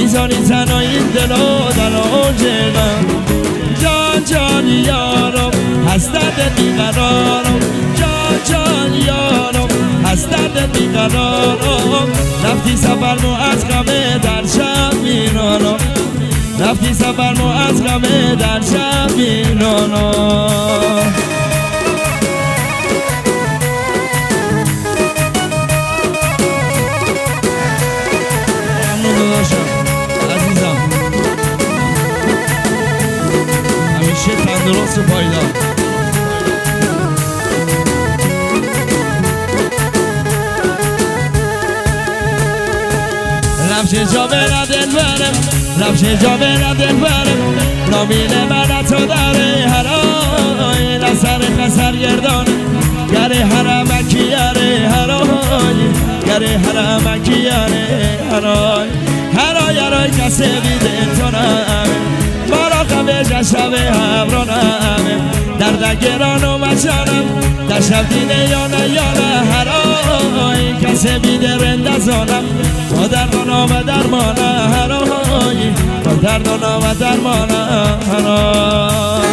میزانی تنهایی دل و در آجنم جان جان یارم هست درد بیقرارم جان جان یارم هست درد بیقرارم رفتی سفرمو از غمه در شب میرانم رفتی سفرمو از غمه در شب میرانم عزیزم همیشه تندرست و پایدار رفشه جا برا دل برم رفشه جا برا دل برم نامینه برا تو داره هرای نصر قصر گردانه گره حرمکی یاره هرای گره حرمکی یاره هرای کسی بیده تو نمه مراقبه جشب هبرانم درد گران و مجانم در شب دینه یانه هرای کسی بیده رندزانم با دردانم و درمانم هرای با دردانم و درمانم هرای